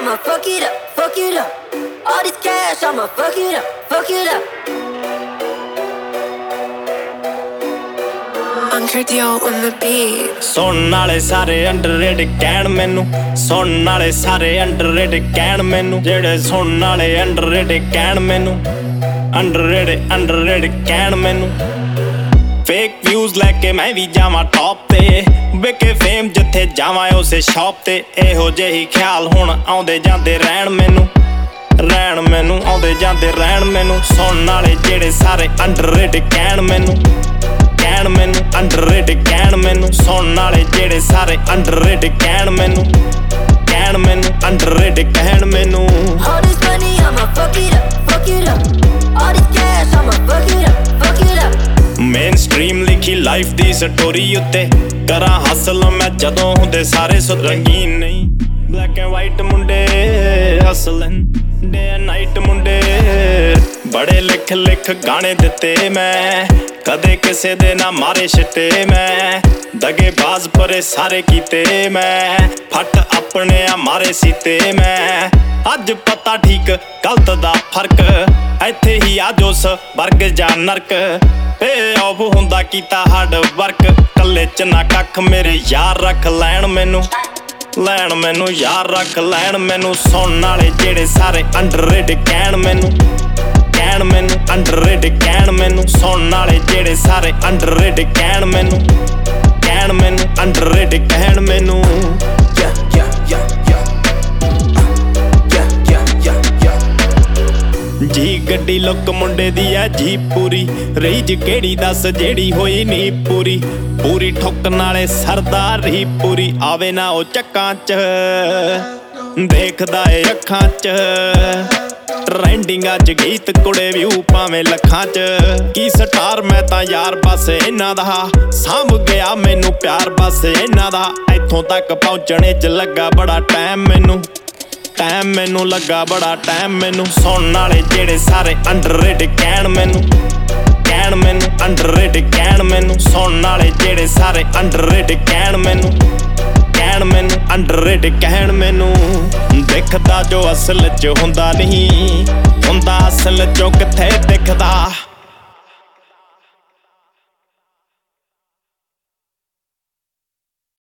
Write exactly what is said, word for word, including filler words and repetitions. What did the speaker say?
I'ma fuck it up, fuck it up. All this cash, I'ma fuck it up, fuck it up. Ankardio on the beat. ਸੁਣਨ ਵਾਲੇ ਸਾਰੇ underrated ਕਹਿਣ ਮੈਨੂੰ, ਸੁਣਨ ਵਾਲੇ ਸਾਰੇ ਅੰਡਰਰੇਟਡ ਕਹਿਣ ਮੈਨੂੰ, ਜਿਹੜੇ ਸੁਣਨ ਵਾਲੇ ਅੰਡਰਰੇਟਡ ਕਹਿਣ ਮੈਨੂੰ, ਅੰਡਰਰੇਟਡ ਅੰਡਰਰੇਟਡ ਕਹਿਣ ਮੈਨੂੰ। ਫੇਕ ਵਿਊਜ਼ ਲੈ ਕੇ ਮੈਂ ਵੀ ਜਾਵਾਂ ਟੌਪ ਤੇ, ਵਿਕੇ ਫੇਮ ਜਿੱਥੇ ਜਾਵਾਂ ਉਸੇ ਸ਼ੌਪ ਤੇ। ਇਹੋ ਜਿਹੀ ਖਿਆਲ ਹੁਣ ਆਉਂਦੇ ਜਾਂਦੇ ਰਹਿਣ ਮੈਨੂੰ, ਰਹਿਣ ਮੈਨੂੰ ਆਉਂਦੇ ਜਾਂਦੇ ਰਹਿਣ ਮੈਨੂੰ। ਸੁਣਨ ਵਾਲੇ ਜਿਹੜੇ ਸਾਰੇ ਅੰਡਰਰੇਟਡ ਕਹਿਣ ਮੈਨੂੰ, ਕਹਿਣ ਮੈਨੂੰ ਅੰਡਰਰੇਟਡ ਕਹਿਣ ਮੈਨੂੰ। ਸੁਣਨ ਵਾਲੇ ਜਿਹੜੇ ਸਾਰੇ ਅੰਡਰਰੇਟਡ ਕਹਿਣ ਮੈਨੂੰ, ਕਹਿਣ ਮੈਨੂੰ ਅੰਡਰਰੇਟਡ ਕਹਿਣ ਮੈਨੂੰ। All this money, I'ma fuck it up, fuck it up. All this cash, I'ma fuck it up, fuck it up. Mainstream ਲਿਖੀ ਲਾਈਫ ਦੀ ਸਟੋਰੀ ਉੱਤੇ, ਕਰਾਂ ਹਸਲ ਮੈਂ ਜਦੋਂ ਹੁੰਦੇ ਸਾਰੇ ਸੋ ਰੰਗੀਨ ਨਹੀਂ। ਬਲੈਕ ਐਂਡ ਵਾਈਟ ਮੁੰਡੇ ਹਸਲਨ, ਡੇ ਐਂਡ ਨਾਈਟ ਮੁੰਡੇ। ਬੜੇ ਲਿਖ ਲਿਖ ਗਾਣੇ ਦਿੱਤੇ ਮੈਂ, ਕਦੇ ਕਿਸੇ ਦੇ ਨਾ ਮਾਰੇ ਛਿੱਟੇ ਮੈਂ। ਦਗੇਬਾਜ਼ ਪਰੇ ਸਾਰੇ ਕੀਤੇ ਮੈਂ, ਫੱਟ ਆਪਣੇ ਆ ਮਾਰੇ ਸੀਤੇ ਮੈਂ। ਅੱਜ ਪਤਾ ਠੀਕ ਗਲਤ ਦਾ ਫਰਕ, ਇੱਥੇ ਹੀ ਆ ਜੋਸ ਵਰਗ ਜਾਂ ਨਰਕ। ਪੇ ਆਫ ਹੁੰਦਾ ਕੀਤਾ ਹਾਰਡ ਵਰਕ, ਕੱਲੇ ਚ ਨਾ ਕੱਖ ਮੇਰੇ ਯਾਰ ਰੱਖ ਲੈਣ ਮੈਨੂੰ, ਲੈਣ ਮੈਨੂੰ ਯਾਰ ਰੱਖ ਲੈਣ ਮੈਨੂੰ। ਸੁਣਨ ਵਾਲੇ ਜਿਹੜੇ ਸਾਰੇ ਅੰਡਰਰੇਟਡ ਕਹਿਣ ਮੈਨੂੰ, ਕਹਿਣ ਮੈਨੂੰ ਅੰਡਰਰੇਟਡ ਕਹਿਣ ਮੈਨੂੰ। ਸੁਣਨ ਵਾਲੇ ਜਿਹੜੇ ਸਾਰੇ ਅੰਡਰਰੇਟਡ ਕਹਿਣ ਮੈਨੂੰ, ਕਹਿਣ ਮੈਨੂੰ ਅੰਡਰਰੇਟਡ ਕਹਿਣ ਮੈਨੂੰ। ਜੀ ਗੱਡੀ ਲੁੱਕ ਮੁੰਡੇ ਦੀ ਐ ਜੀ ਪੂਰੀ, ਰੀਝ ਕਿਹੜੀ ਦੱਸ ਜਿਹੜੀ ਹੋਈ ਨੀ ਪੂਰੀ। ਪੂਰੀ ਠੁੱਕਣ ਨਾਲੇ ਸਰਦਾਰੀ ਪੂਰੀ, ਆਵੇ ਨਾ ਉਹ ਚੱਕਾਂ ਚ ਦੇਖਦਾ ਏ ਅੱਖਾਂ ਚ। ਟ੍ਰੈਂਡਿੰਗ ਅੱਜ ਗੀਤ ਕੁੜੇ ਵਿਊ ਭਾਵੇਂ ਲੱਖਾਂ ਚ। ਕੀ ਸਟਾਰ ਮੈਂ ਤਾਂ ਯਾਰ ਬਸ ਇਹਨਾਂ ਦਾ, ਸਾਂਭ ਗਿਆ ਮੈਨੂੰ ਪਿਆਰ ਬਸ ਇਹਨਾਂ ਦਾ। ਇੱਥੋਂ ਤੱਕ ਪਹੁੰਚਣੇ ਚ ਲੱਗਾ ਬੜਾ ਟਾਈਮ ਮੈਨੂੰ, ਟਾਈਮ ਮੈਨੂੰ ਲੱਗਾ ਬੜਾ ਟਾਈਮ ਮੈਨੂੰ। ਸੁਣਨ ਵਾਲੇ ਜਿਹੜੇ ਸਾਰੇ ਅੰਡਰਰੇਟਡ ਕਹਿਣ ਮੈਨੂੰ, ਕਹਿਣ ਮੈਨੂੰ ਅੰਡਰਰੇਟਡ ਕਹਿਣ ਮੈਨੂੰ। ਸੁਣਨ ਵਾਲੇ ਜਿਹੜੇ ਸਾਰੇ ਅੰਡਰਰੇਟਡ ਕਹਿਣ ਮੈਨੂੰ, ਕਹਿਣ ਮੈਨੂੰ ਅੰਡਰਰੇਟਡ ਕਹਿਣ ਮੈਨੂੰ। ਦਿਖਦਾ ਜੋ ਅਸਲ ਚ ਹੁੰਦਾ ਨਹੀਂ, ਹੁੰਦਾ ਅਸਲ ਚੋਂ ਕਿੱਥੇ ਦਿਖਦਾ।